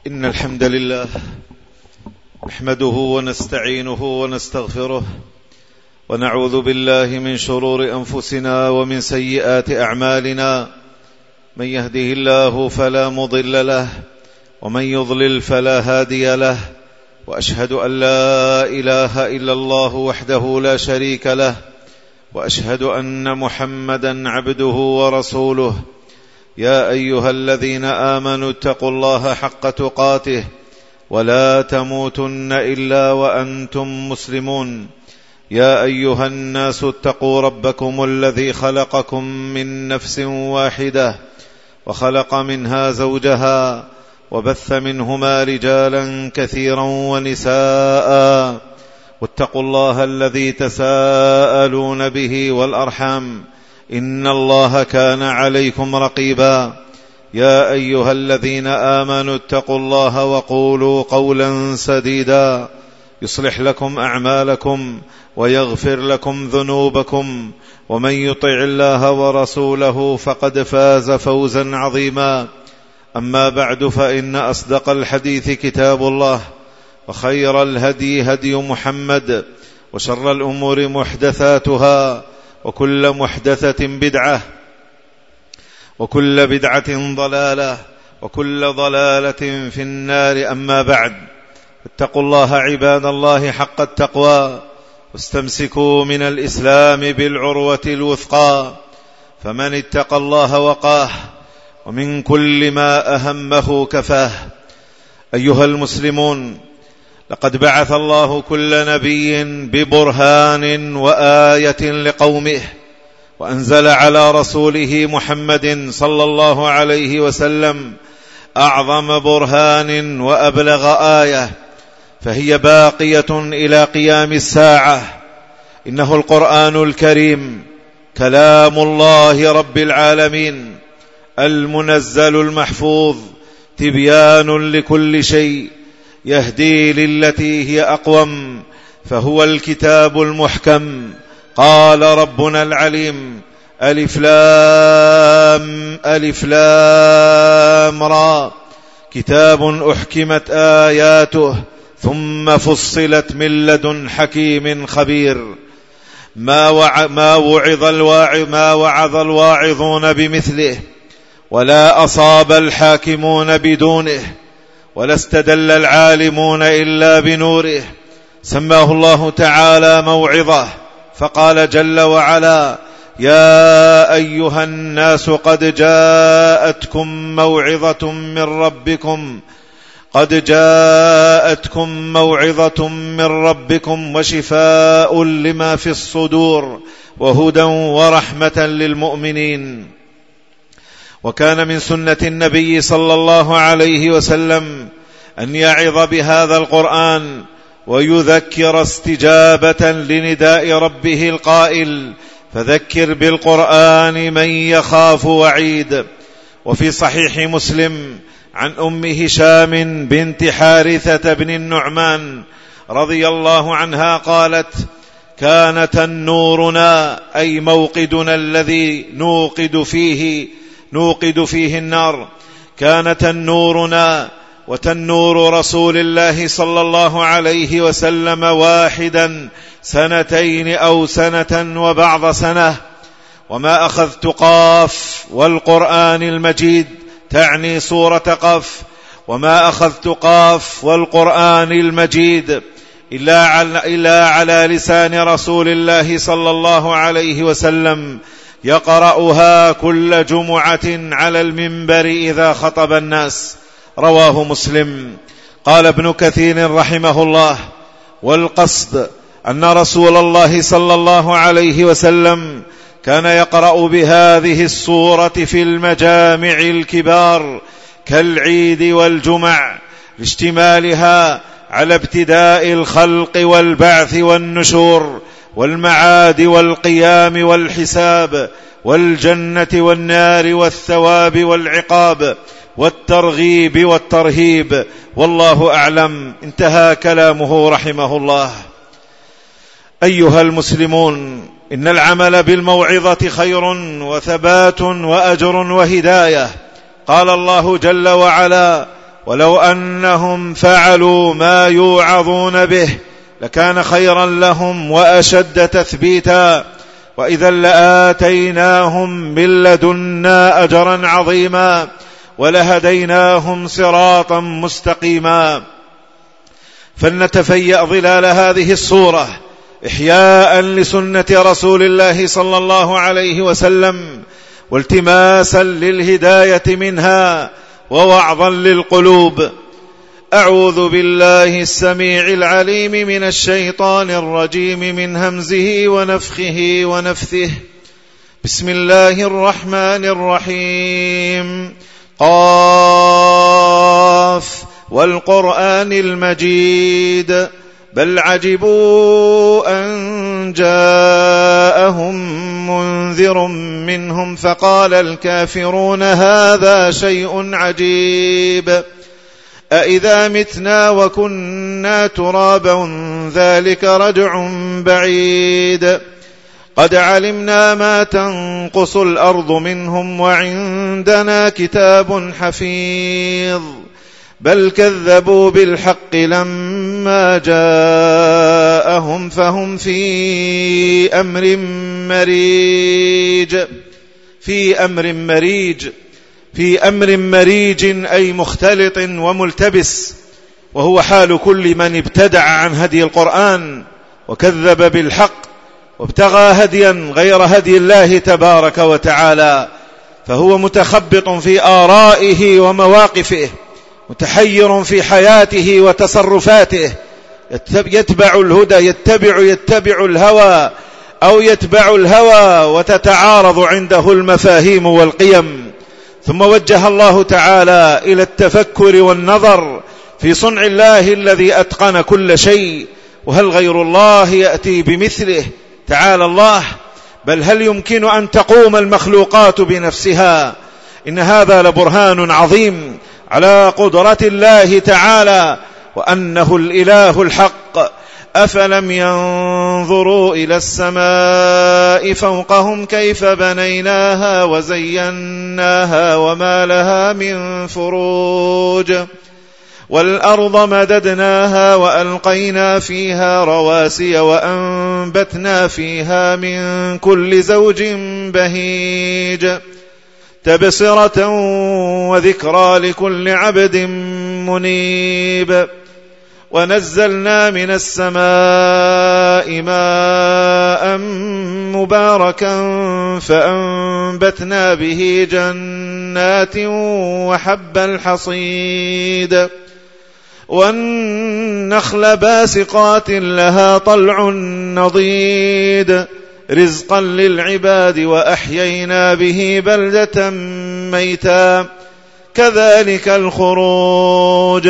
إن الحمد لله نحمده ونستعينه ونستغفره ونعوذ بالله من شرور أنفسنا ومن سيئات أعمالنا. من يهده الله فلا مضل له ومن يضلل فلا هادي له، وأشهد أن لا إله إلا الله وحده لا شريك له، وأشهد أن محمدا عبده ورسوله. يا أيها الذين آمنوا اتقوا الله حق تقاته ولا تموتن إلا وأنتم مسلمون. يا أيها الناس اتقوا ربكم الذي خلقكم من نفس واحدة وخلق منها زوجها وبث منهما رجالا كثيرا ونساء، واتقوا الله الذي تساءلون به والأرحام إن الله كان عليكم رقيبا. يا أيها الذين آمنوا اتقوا الله وقولوا قولا سديدا يصلح لكم أعمالكم ويغفر لكم ذنوبكم، ومن يطع الله ورسوله فقد فاز فوزا عظيما. أما بعد، فإن أصدق الحديث كتاب الله، وخير الهدي هدي محمد، وشر الأمور محدثاتها، وكل محدثة بدعة، وكل بدعة ضلالة، وكل ضلالة في النار. أما بعد، اتقوا الله عباد الله حق التقوى، واستمسكوا من الإسلام بالعروة الوثقى، فمن اتقى الله وقاه، ومن كل ما أهمه كفاه. أيها المسلمون، لقد بعث الله كل نبي ببرهان وآية لقومه، وأنزل على رسوله محمد صلى الله عليه وسلم أعظم برهان وأبلغ آية، فهي باقية إلى قيام الساعة. إنه القرآن الكريم كلام الله رب العالمين، المنزل المحفوظ، تبيان لكل شيء، يهدي للتي هي أقوم، فهو الكتاب المحكم. قال ربنا العليم: ألف لام ألف لام را، كتاب أحكمت آياته ثم فصلت من لدن حكيم خبير. ما وعظ الواعظون بمثله، ولا أصاب الحاكمون بدونه، ولا استدل العالمون إلا بنوره. سماه الله تعالى موعظة، فقال جل وعلا: يا أيها الناس قد جاءتكم موعظة من ربكم وشفاء لما في الصدور وهدى ورحمة للمؤمنين. وكان من سنة النبي صلى الله عليه وسلم أن يعظ بهذا القرآن ويذكر استجابة لنداء ربه القائل: فذكر بالقرآن من يخاف وعيد. وفي صحيح مسلم عن أم هشام بنت حارثة بن النعمان رضي الله عنها قالت: كان تنورنا، أي موقدنا الذي نوقد فيه النار، كان تنورنا وتنور رسول الله صلى الله عليه وسلم واحدا 2 أو 1 وبعض سنة. وما أخذت قاف والقرآن المجيد، تعني سورة قف، وما أخذت قاف والقرآن المجيد إلا على لسان رسول الله صلى الله عليه وسلم، يقرأها كل جمعة على المنبر إذا خطب الناس. رواه مسلم. قال ابن كثير رحمه الله: والقصد أن رسول الله صلى الله عليه وسلم كان يقرأ بهذه السورة في المجامع الكبار كالعيد والجمع، لاشتمالها على ابتداء الخلق والبعث والنشور والمعاد والقيام والحساب والجنة والنار والثواب والعقاب والترغيب والترهيب، والله أعلم. انتهى كلامه رحمه الله. أيها المسلمون، إن العمل بالموعظة خير وثبات وأجر وهداية. قال الله جل وعلا: ولو أنهم فعلوا ما يوعظون به لكان خيرا لهم وأشد تثبيتا، وإذا لآتيناهم من لدنا أجرا عظيما ولهديناهم صراطا مستقيما. فلنتفيأ ظلال هذه الصورة إحياء لسنة رسول الله صلى الله عليه وسلم، والتماسا للهداية منها، ووعظا للقلوب. أعوذ بالله السميع العليم من الشيطان الرجيم، من همزه ونفخه ونفثه. بسم الله الرحمن الرحيم. قاف والقرآن المجيد، بل عجبوا أن جاءهم منذر منهم فقال الكافرون هذا شيء عجيب، أإذا متنا وكنا ترابا ذلك رجع بعيد، قد علمنا ما تنقص الأرض منهم وعندنا كتاب حفيظ، بل كذبوا بالحق لما جاءهم فهم في أمر مريج أي مختلط وملتبس، وهو حال كل من ابتدع عن هدي القرآن وكذب بالحق وابتغى هديا غير هدي الله تبارك وتعالى، فهو متخبط في آرائه ومواقفه، متحير في حياته وتصرفاته، يتبع الهدى، يتبع الهوى، أو يتبع الهوى وتتعارض عنده المفاهيم والقيم. ثم وجه الله تعالى إلى التفكر والنظر في صنع الله الذي أتقن كل شيء، وهل غير الله يأتي بمثله؟ تعالى الله. بل هل يمكن أن تقوم المخلوقات بنفسها؟ إن هذا لبرهان عظيم على قدرة الله تعالى وأنه الإله الحق. أفلم ينظروا إلى السماء فوقهم كيف بنيناها وزيناها وما لها من فروج، والأرض مددناها وألقينا فيها رواسي وأنبتنا فيها من كل زوج بهيج، تبصرة وذكرى لكل عبد منيب، ونزلنا من السماء ماء مباركا فأنبتنا به جنات وحب الحصيد، والنخل باسقات لها طلع نضيد، رزقا للعباد وأحيينا به بلدة ميتا، كذلك الخروج.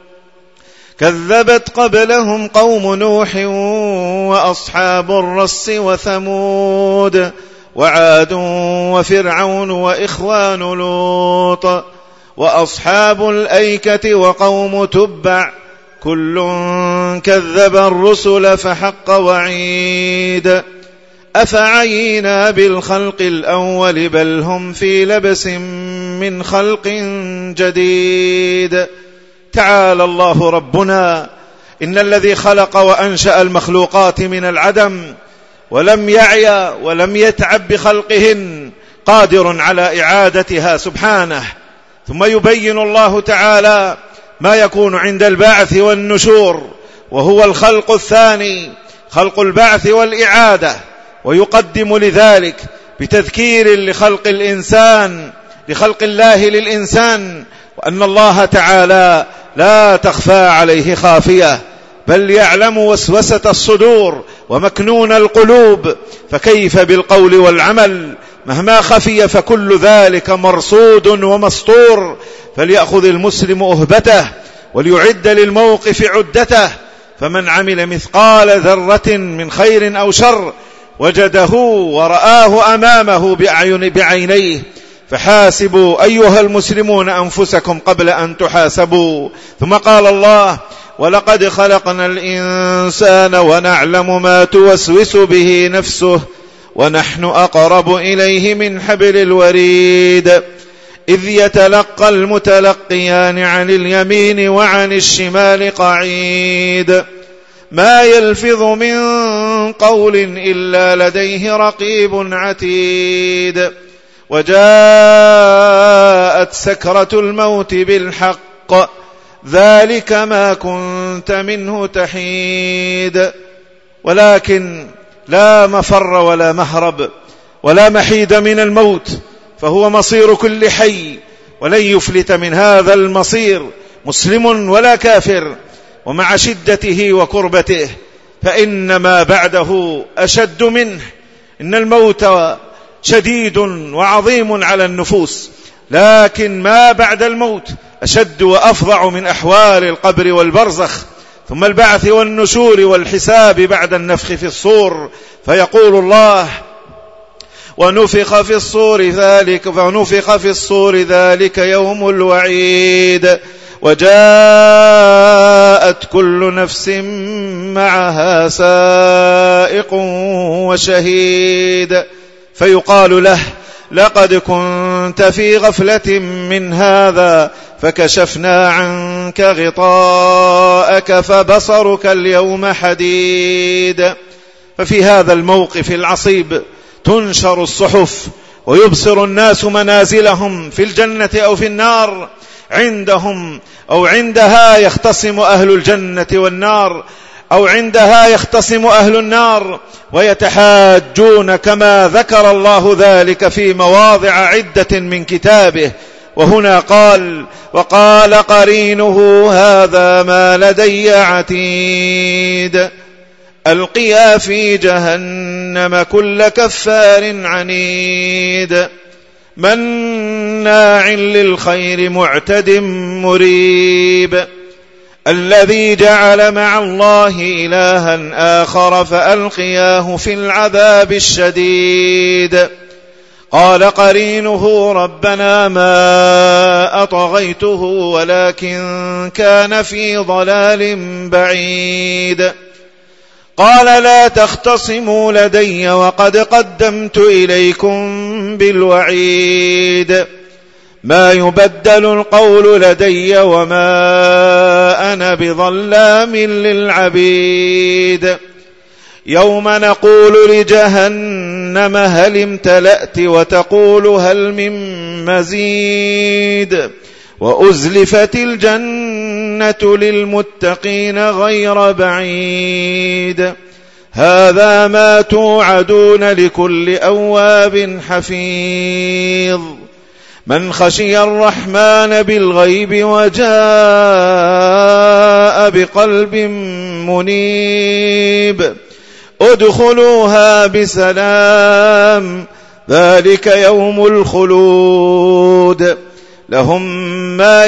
كذبت قبلهم قوم نوح وأصحاب الرس وثمود وعاد وفرعون وإخوان لوط وأصحاب الأيكة وقوم تبع، كل كذب الرسل فحق وعيد، أفعينا بالخلق الأول بل هم في لبس من خلق جديد. تعالى الله ربنا. إن الذي خلق وأنشأ المخلوقات من العدم ولم يعي ولم يتعب بخلقهن قادر على إعادتها سبحانه. ثم يبين الله تعالى ما يكون عند البعث والنشور، وهو الخلق الثاني، خلق البعث والإعادة، ويقدم لذلك بتذكير لخلق الإنسان، لخلق الله للإنسان، وأن الله تعالى لا تخفى عليه خافية، بل يعلم وسوسة الصدور ومكنون القلوب، فكيف بالقول والعمل؟ مهما خفي فكل ذلك مرصود ومسطور، فليأخذ المسلم أهبته وليعد للموقف عدته، فمن عمل مثقال ذرة من خير أو شر وجده ورآه أمامه بعينيه، فحاسبوا أيها المسلمون أنفسكم قبل أن تحاسبوا. ثم قال الله: ولقد خلقنا الإنسان ونعلم ما توسوس به نفسه ونحن أقرب إليه من حبل الوريد، إذ يتلقى المتلقيان عن اليمين وعن الشمال قعيد ما يلفظ من قول إلا لديه رقيب عتيد وجاءت سكرة الموت بالحق ذلك ما كنت منه تحيد. ولكن لا مفر ولا مهرب ولا محيد من الموت، فهو مصير كل حي، ولن يفلت من هذا المصير مسلم ولا كافر، ومع شدته وكربته فإن ما بعده أشد منه. إن الموت شديد وعظيم على النفوس، لكن ما بعد الموت أشد وأفظع من أحوال القبر والبرزخ، ثم البعث والنشور والحساب بعد النفخ في الصور. فيقول الله: ونفخ في الصور ذلك يوم الوعيد وجاءت كل نفس معها سائق وشهيد فيقال له: لقد كنت في غفلة من هذا فكشفنا عنك غطاءك فبصرك اليوم حديد. ففي هذا الموقف العصيب تنشر الصحف ويبصر الناس منازلهم في الجنة أو في النار. عندهم أو عندها يختصم أهل الجنة والنار، أو عندها يختصم أهل النار ويتحاجون كما ذكر الله ذلك في مواضع عدة من كتابه. وهنا قال: وقال قرينه هذا ما لدي عتيد. ألقيا في جهنم كل كفار عنيد مناع للخير معتد مريب الذي جعل مع الله إلها آخر فألقياه في العذاب الشديد. قال قرينه ربنا ما أطغيته ولكن كان في ضلال بعيد. قال لا تختصموا لدي وقد قدمت إليكم بالوعيد ما يبدل القول لدي وما أنا بظلام للعبيد. يوم نقول لجهنم هل امتلأت وتقول هل من مزيد وأزلفت الجنة للمتقين غير بعيد. هذا ما توعدون لكل أواب حفيظ من خشي الرحمن بالغيب وجاء بقلب منيب. ادخلوها بسلام ذلك يوم الخلود لهم ما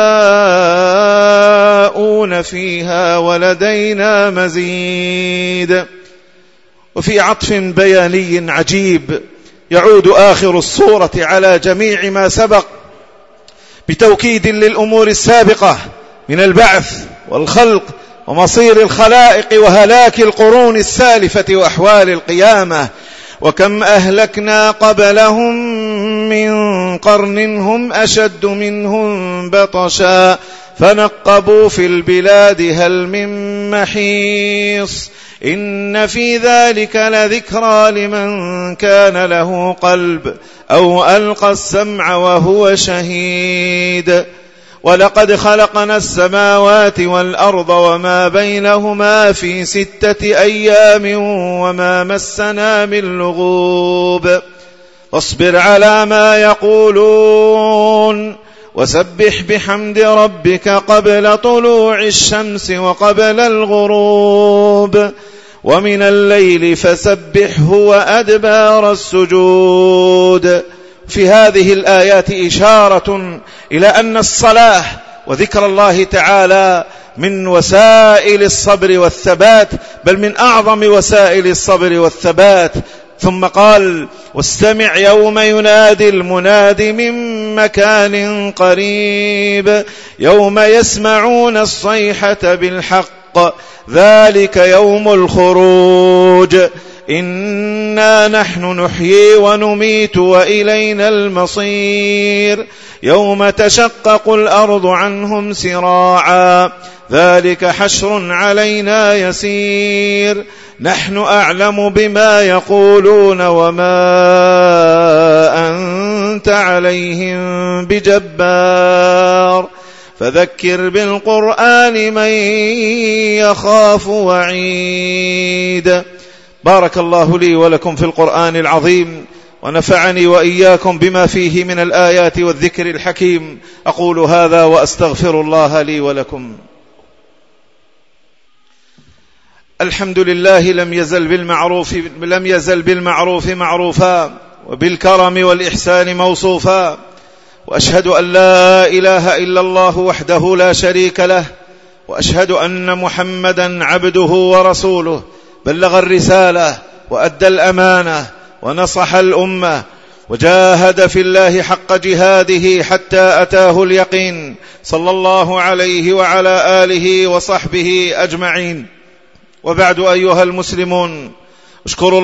يشاءون فيها ولدينا مزيد. وفي عطف بياني عجيب يعود آخر السورة على جميع ما سبق بتوكيد للأمور السابقة من البعث والخلق ومصير الخلائق وهلاك القرون السالفة وأحوال القيامة. وكم أهلكنا قبلهم من قرن هم أشد منهم بطشا فنقبوا في البلاد هل من محيص. إن في ذلك لذكرى لمن كان له قلب أو ألقى السمع وهو شهيد. ولقد خلقنا السماوات والأرض وما بينهما في 6 أيام وما مسنا من لغوب. واصبر على ما يقولون وسبح بحمد ربك قبل طلوع الشمس وقبل الغروب ومن الليل فسبحه وأدبار السجود. في هذه الآيات إشارة إلى أن الصلاة وذكر الله تعالى من وسائل الصبر والثبات، بل من أعظم وسائل الصبر والثبات. ثم قال واستمع يوم ينادي المناد من مكان قريب يوم يسمعون الصيحة بالحق ذلك يوم الخروج. إنا نحن نحيي ونميت وإلينا المصير يوم تشقق الأرض عنهم سراعا ذلك حشر علينا يسير نحن أعلم بما يقولون وما أنت عليهم بجبار فذكر بالقرآن من يخاف وعيد. بارك الله لي ولكم في القرآن العظيم ونفعني وإياكم بما فيه من الآيات والذكر الحكيم. أقول هذا وأستغفر الله لي ولكم. الحمد لله لم يزل بالمعروف معروفا وبالكرم والإحسان موصوفا وأشهد أن لا إله إلا الله وحده لا شريك له وأشهد أن محمدا عبده ورسوله بلغ الرسالة وأدى الأمانة ونصح الأمة وجاهد في الله حق جهاده حتى أتاه اليقين صلى الله عليه وعلى آله وصحبه أجمعين. وبعد أيها المسلمون اشكروا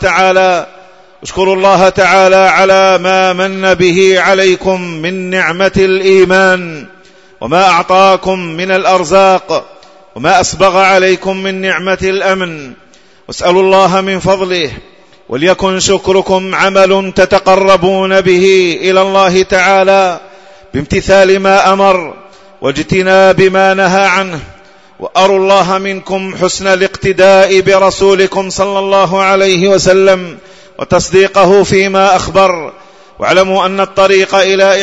الله تعالى على ما من به عليكم من نعمة الإيمان وما أعطاكم من الأرزاق وما أسبغ عليكم من نعمة الأمن واسألوا الله من فضله وليكن شكركم عمل تتقربون به إلى الله تعالى بامتثال ما أمر واجتناب ما نهى عنه وأروا الله منكم حسن الاقتداء برسولكم صلى الله عليه وسلم وتصديقه فيما أخبر واعلموا أن الطريق إلى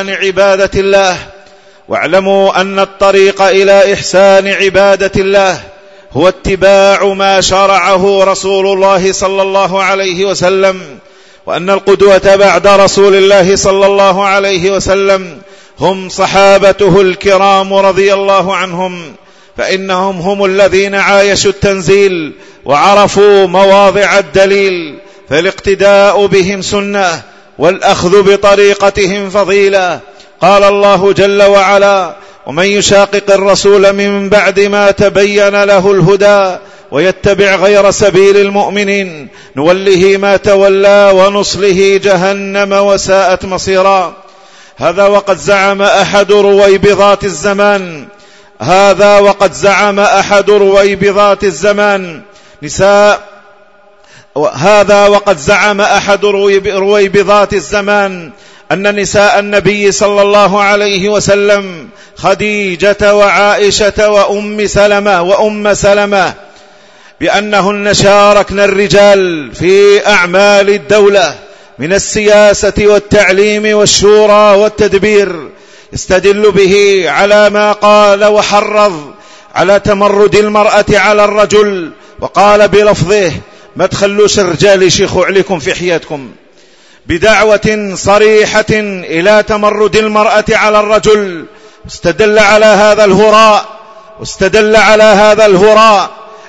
إحسان عبادة الله هو اتباع ما شرعه رسول الله صلى الله عليه وسلم وأن القدوة بعد رسول الله صلى الله عليه وسلم هم صحابته الكرام رضي الله عنهم فإنهم هم الذين عايشوا التنزيل وعرفوا مواضع الدليل فالاقتداء بهم سنة والأخذ بطريقتهم فضيلة. قال الله جل وعلا ومن يشاقق الرسول من بعد ما تبين له الهدى ويتبع غير سبيل المؤمنين نوله ما تولى ونصله جهنم وساءت مصيرا. هذا وقد زعم أحد رويبضات الزمان أن نساء النبي صلى الله عليه وسلم خديجة وعائشة وأم سلمة بأنهن شاركن الرجال في أعمال الدولة من السياسة والتعليم والشورى والتدبير يستدل به على ما قال وحرض على تمرد المرأة على الرجل وقال بلفظه ما تخلوش الرجال يشيخوا عليكم في حياتكم بدعوة صريحة إلى تمرد المرأة على الرجل. واستدل على هذا الهراء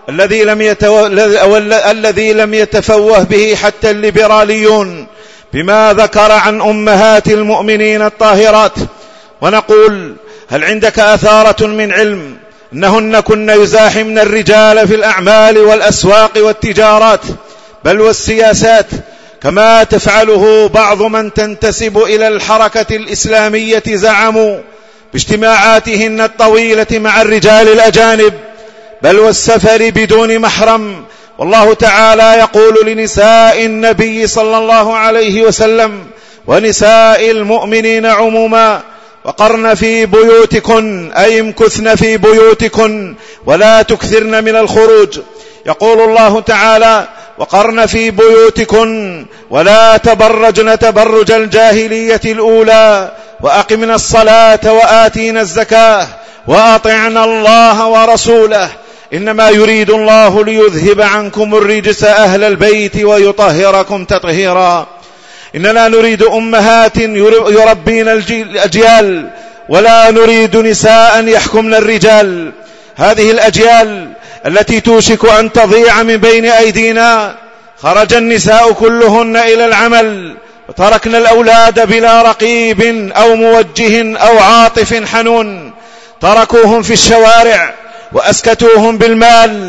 الذي لم يتفوه به حتى الليبراليون بما ذكر عن أمهات المؤمنين الطاهرات. ونقول هل عندك أثارة من علم أنهن كن يزاحمن الرجال في الأعمال والأسواق والتجارات بل والسياسات كما تفعله بعض من تنتسب إلى الحركة الإسلامية زعموا باجتماعاتهن الطويلة مع الرجال الأجانب بل والسفر بدون محرم. والله تعالى يقول لنساء النبي صلى الله عليه وسلم ونساء المؤمنين عموما وقرن في بيوتكن أي امكثن في بيوتكن ولا تكثرن من الخروج. يقول الله تعالى وقرن في بيوتكن ولا تبرجن تبرج الجاهلية الأولى وأقمنا الصلاة وآتينا الزكاة وأطعنا الله ورسوله إنما يريد الله ليذهب عنكم الرجس أهل البيت ويطهركم تطهيرا. إننا نريد أمهات يربين الأجيال ولا نريد نساء يحكمن الرجال. هذه الأجيال التي توشك أن تضيع من بين أيدينا خرج النساء كلهن إلى العمل وتركنا الأولاد بلا رقيب أو موجه أو عاطف حنون. تركوهم في الشوارع وأسكتوهم بالمال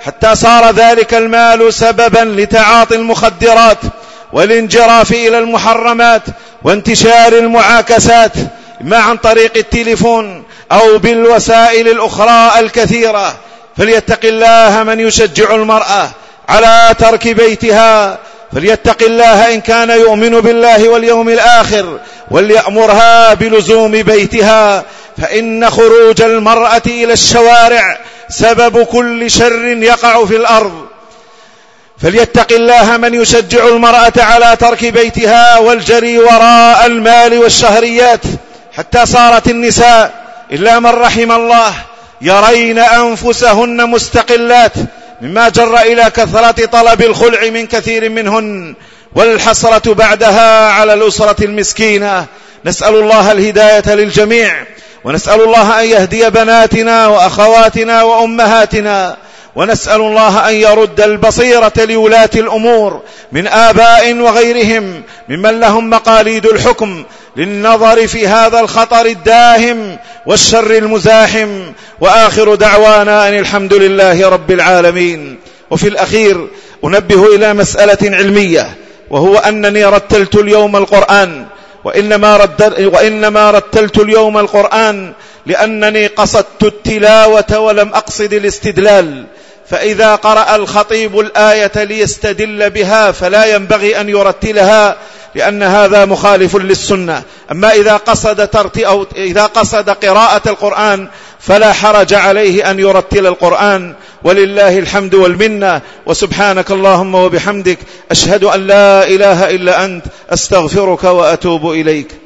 حتى صار ذلك المال سببا لتعاطي المخدرات والانجراف إلى المحرمات وانتشار المعاكسات، إما عن طريق التليفون أو بالوسائل الأخرى الكثيرة. فليتق الله من يشجع المرأة على ترك بيتها، فليتق الله إن كان يؤمن بالله واليوم الآخر، وليأمرها بلزوم بيتها، فإن خروج المرأة إلى الشوارع سبب كل شر يقع في الأرض. فليتق الله من يشجع المرأة على ترك بيتها والجري وراء المال والشهريات، حتى صارت النساء إلا من رحم الله يرين أنفسهن مستقلات، مما جر إلى كثرة طلب الخلع من كثير منهن، والحسرة بعدها على الأسرة المسكينة. نسأل الله الهداية للجميع، ونسأل الله أن يهدي بناتنا وأخواتنا وأمهاتنا، ونسأل الله أن يرد البصيرة لولاة الأمور من آباء وغيرهم ممن لهم مقاليد الحكم للنظر في هذا الخطر الداهم والشر المزاحم. وآخر دعوانا أن الحمد لله رب العالمين. وفي الأخير أنبه إلى مسألة علمية، وهو أنني رتلت اليوم القرآن، وإنما رتلت اليوم القرآن لأنني قصدت التلاوة ولم أقصد الاستدلال. فإذا قرأ الخطيب الآية ليستدل بها فلا ينبغي أن يرتلها، لأن هذا مخالف للسنة. أما إذا قصد قراءة القرآن فلا حرج عليه أن يرتل القرآن، ولله الحمد والمنة. وسبحانك اللهم وبحمدك، أشهد أن لا إله إلا أنت، أستغفرك وأتوب إليك.